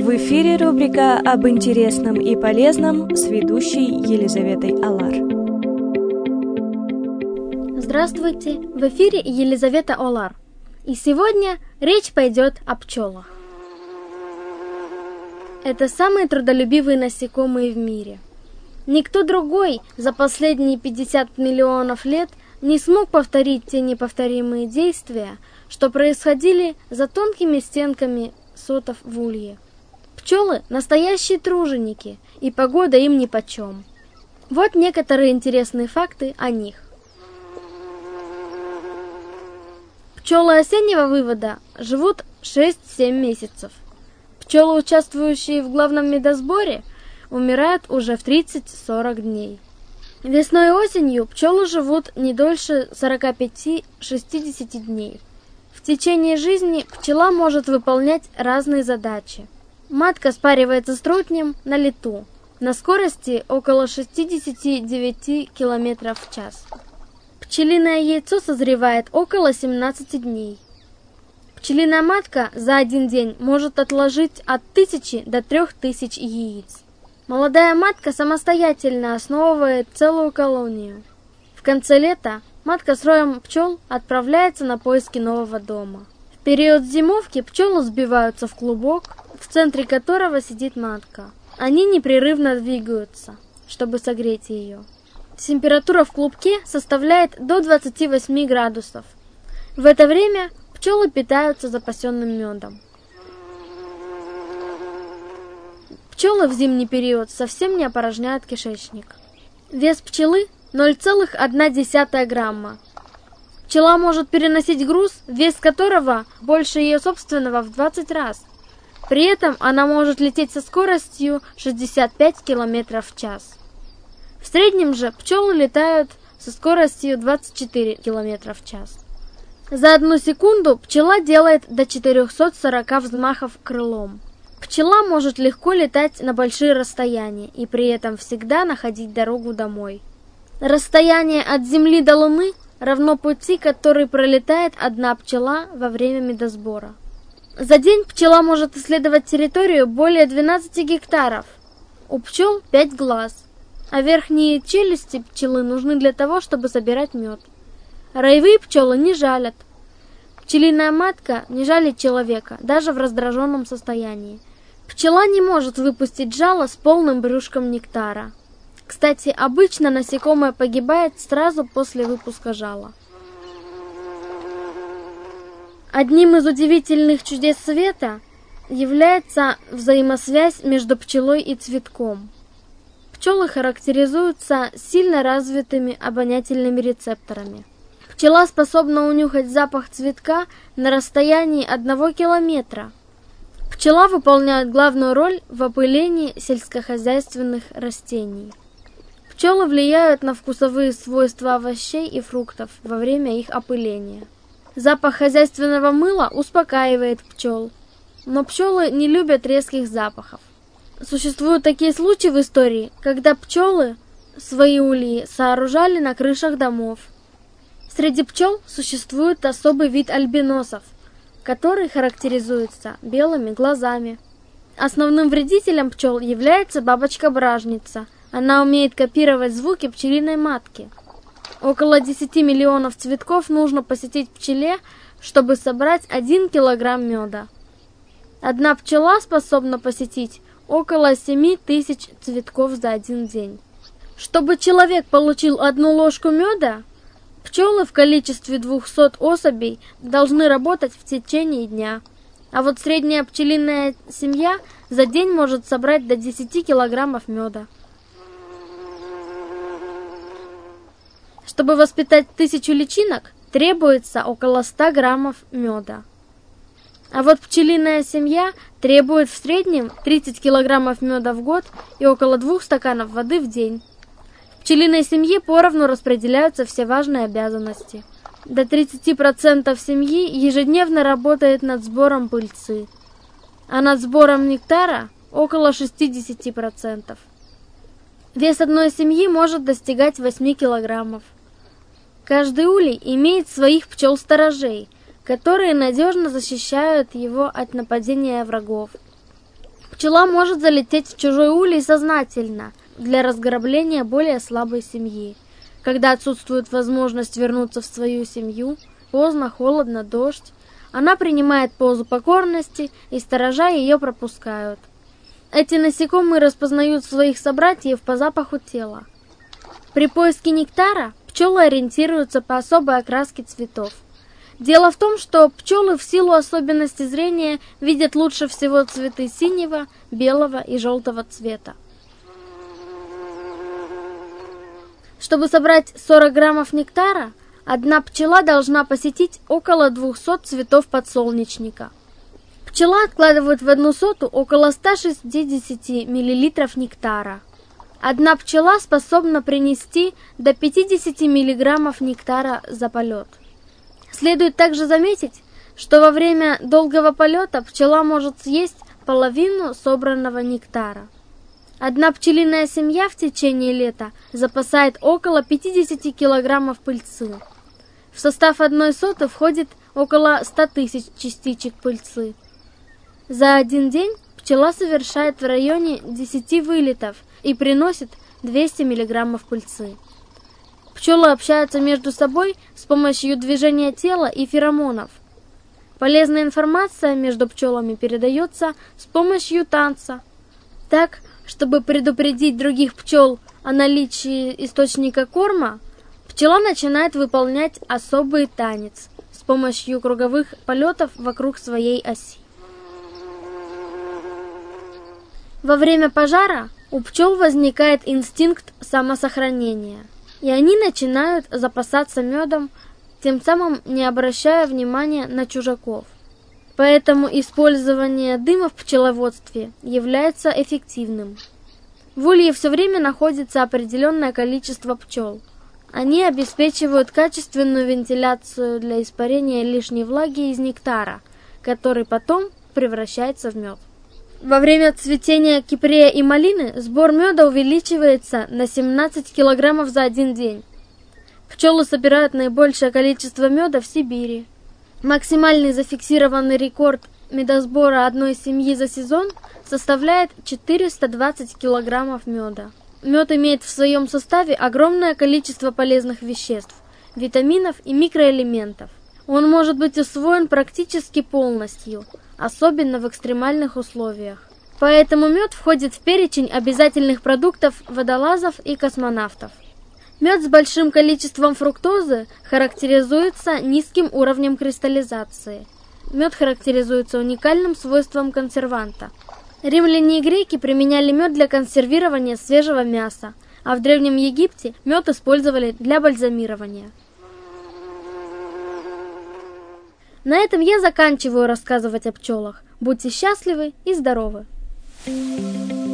В эфире рубрика «Об интересном и полезном» с ведущей Елизаветой Алар. Здравствуйте! В эфире Елизавета Алар. И сегодня речь пойдет о пчелах. Это самые трудолюбивые насекомые в мире. Никто другой за последние 50 миллионов лет не смог повторить те неповторимые действия, что происходили за тонкими стенками сотов в улье. Пчелы – настоящие труженики, и погода им нипочем. Вот некоторые интересные факты о них. Пчелы осеннего вывода живут 6-7 месяцев. Пчелы, участвующие в главном медосборе, умирают уже в 30-40 дней. Весной и осенью пчелы живут не дольше 45-60 дней. В течение жизни пчела может выполнять разные задачи. Матка спаривается с трутнем на лету, на скорости около 69 км в час. Пчелиное яйцо созревает около 17 дней. Пчелиная матка за один день может отложить от 1000 до 3000 яиц. Молодая матка самостоятельно основывает целую колонию. В конце лета матка с роем пчел отправляется на поиски нового дома. В период зимовки пчелы сбиваются в клубок, в центре которого сидит матка. Они непрерывно двигаются, чтобы согреть ее. Температура в клубке составляет до 28 градусов. В это время пчелы питаются запасенным медом. Пчелы в зимний период совсем не опорожняют кишечник. Вес пчелы 0,1 грамма. Пчела может переносить груз, вес которого больше ее собственного в 20 раз. При этом она может лететь со скоростью 65 км в час. В среднем же пчелы летают со скоростью 24 км в час. За 1 секунду пчела делает до 440 взмахов крылом. Пчела может легко летать на большие расстояния и при этом всегда находить дорогу домой. Расстояние от Земли до Луны равно пути, который пролетает одна пчела во время медосбора. За день пчела может исследовать территорию более 12 гектаров. У пчел 5 глаз, а верхние челюсти пчелы нужны для того, чтобы собирать мед. Роевые пчелы не жалят. Пчелиная матка не жалит человека, даже в раздраженном состоянии. Пчела не может выпустить жало с полным брюшком нектара. Кстати, обычно насекомое погибает сразу после выпуска жала. Одним из удивительных чудес света является взаимосвязь между пчелой и цветком. Пчелы характеризуются сильно развитыми обонятельными рецепторами. Пчела способна унюхать запах цветка на расстоянии 1 километра. Пчела выполняет главную роль в опылении сельскохозяйственных растений. Пчелы влияют на вкусовые свойства овощей и фруктов во время их опыления. Запах хозяйственного мыла успокаивает пчел, но пчелы не любят резких запахов. Существуют такие случаи в истории, когда пчелы свои ульи сооружали на крышах домов. Среди пчел существует особый вид альбиносов, который характеризуется белыми глазами. Основным вредителем пчел является бабочка-бражница. Она умеет копировать звуки пчелиной матки. Около 10 миллионов цветков нужно посетить пчеле, чтобы собрать 1 килограмм меда. Одна пчела способна посетить около 7000 цветков за один день. Чтобы человек получил 1 ложку меда, пчелы в количестве 200 особей должны работать в течение дня. А вот средняя пчелиная семья за день может собрать до 10 килограммов меда. Чтобы воспитать 1000 личинок, требуется около 100 граммов меда. А вот пчелиная семья требует в среднем 30 килограммов меда в год и около 2 стаканов воды в день. В пчелиной семье поровну распределяются все важные обязанности. До 30% семьи ежедневно работает над сбором пыльцы, а над сбором нектара около 60%. Вес одной семьи может достигать 8 килограммов. Каждый улей имеет своих пчел-сторожей, которые надежно защищают его от нападения врагов. Пчела может залететь в чужой улей сознательно для разграбления более слабой семьи. Когда отсутствует возможность вернуться в свою семью, поздно, холодно, дождь, она принимает позу покорности, и сторожа ее пропускают. Эти насекомые распознают своих собратьев по запаху тела. При поиске нектара пчелы ориентируются по особой окраске цветов. Дело в том, что пчелы в силу особенностей зрения видят лучше всего цветы синего, белого и желтого цвета. Чтобы собрать 40 граммов нектара, одна пчела должна посетить около 200 цветов подсолнечника. Пчела откладывает в одну соту около 160 мл нектара. Одна пчела способна принести до 50 мг нектара за полет. Следует также заметить, что во время долгого полета пчела может съесть половину собранного нектара. Одна пчелиная семья в течение лета запасает около 50 килограммов пыльцы. В состав одной соты входит около 100 тысяч частичек пыльцы. За один день пчела совершает в районе 10 вылетов и приносит 200 миллиграммов пыльцы. Пчелы общаются между собой с помощью движения тела и феромонов. Полезная информация между пчелами передается с помощью танца. Так, чтобы предупредить других пчел о наличии источника корма, пчела начинает выполнять особый танец с помощью круговых полетов вокруг своей оси. Во время пожара у пчел возникает инстинкт самосохранения, и они начинают запасаться медом, тем самым не обращая внимания на чужаков. Поэтому использование дыма в пчеловодстве является эффективным. В улье все время находится определенное количество пчел. Они обеспечивают качественную вентиляцию для испарения лишней влаги из нектара, который потом превращается в мед. Во время цветения кипрея и малины сбор меда увеличивается на 17 килограммов за один день. Пчелы собирают наибольшее количество меда в Сибири. Максимальный зафиксированный рекорд медосбора одной семьи за сезон составляет 420 килограммов меда. Мед имеет в своем составе огромное количество полезных веществ, витаминов и микроэлементов. Он может быть усвоен практически полностью, особенно в экстремальных условиях. Поэтому мед входит в перечень обязательных продуктов водолазов и космонавтов. Мед с большим количеством фруктозы характеризуется низким уровнем кристаллизации. Мед характеризуется уникальным свойством консерванта. Римляне и греки применяли мед для консервирования свежего мяса, а в Древнем Египте мед использовали для бальзамирования. На этом я заканчиваю рассказывать о пчелах. Будьте счастливы и здоровы!